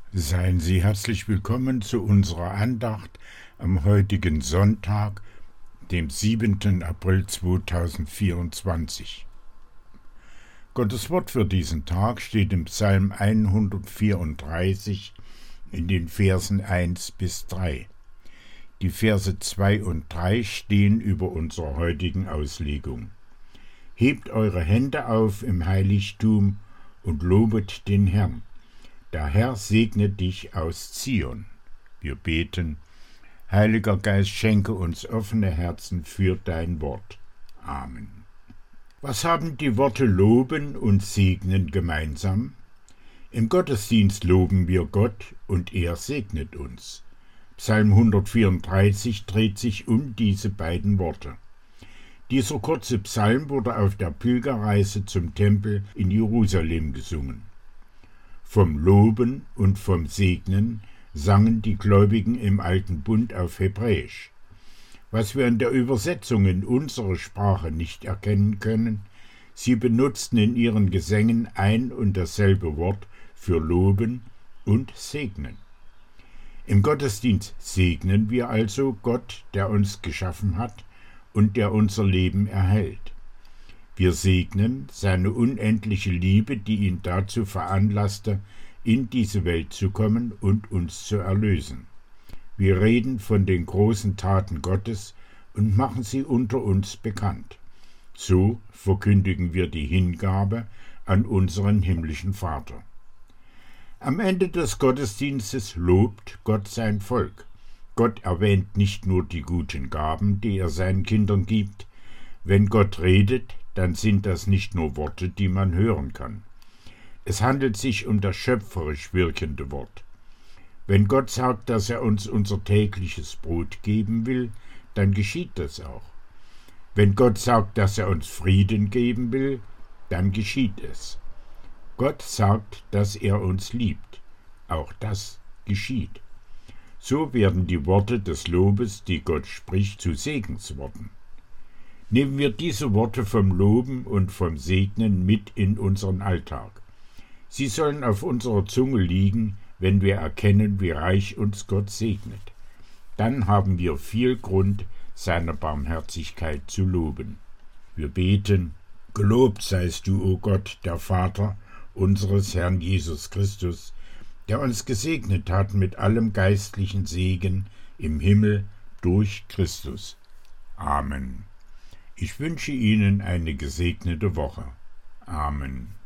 Seien Sie herzlich willkommen zu unserer Andacht am heutigen Sonntag, dem 7. April 2024. Gottes Wort für diesen Tag steht im Psalm 134 in den Versen 1 bis 3. Die Verse 2 und 3 stehen über unserer heutigen Auslegung. Hebt eure Hände auf im Heiligtum und lobet den Herrn. Der Herr segne dich aus Zion. Wir beten, Heiliger Geist, schenke uns offene Herzen für dein Wort. Amen. Was haben die Worte loben und segnen gemeinsam? Im Gottesdienst loben wir Gott und er segnet uns. Psalm 134 dreht sich um diese beiden Worte. Dieser kurze Psalm wurde auf der Pilgerreise zum Tempel in Jerusalem gesungen. Vom Loben und vom Segnen sangen die Gläubigen im Alten Bund auf Hebräisch. Was wir in der Übersetzung in unsere Sprache nicht erkennen können, sie benutzten in ihren Gesängen ein und dasselbe Wort für Loben und Segnen. Im Gottesdienst segnen wir also Gott, der uns geschaffen hat und der unser Leben erhält. Wir segnen seine unendliche Liebe, die ihn dazu veranlasste, in diese Welt zu kommen und uns zu erlösen. Wir reden von den großen Taten Gottes und machen sie unter uns bekannt. So verkündigen wir die Hingabe an unseren himmlischen Vater. Am Ende des Gottesdienstes lobt Gott sein Volk. Gott erwähnt nicht nur die guten Gaben, die er seinen Kindern gibt. Wenn Gott redet, dann sind das nicht nur Worte, die man hören kann. Es handelt sich um das schöpferisch wirkende Wort. Wenn Gott sagt, dass er uns unser tägliches Brot geben will, dann geschieht das auch. Wenn Gott sagt, dass er uns Frieden geben will, dann geschieht es. Gott sagt, dass er uns liebt. Auch das geschieht. So werden die Worte des Lobes, die Gott spricht, zu Segensworten. Nehmen wir diese Worte vom Loben und vom Segnen mit in unseren Alltag. Sie sollen auf unserer Zunge liegen, wenn wir erkennen, wie reich uns Gott segnet. Dann haben wir viel Grund, seine Barmherzigkeit zu loben. Wir beten, gelobt seist du, o Gott, der Vater unseres Herrn Jesus Christus, der uns gesegnet hat mit allem geistlichen Segen im Himmel durch Christus. Amen. Ich wünsche Ihnen eine gesegnete Woche. Amen.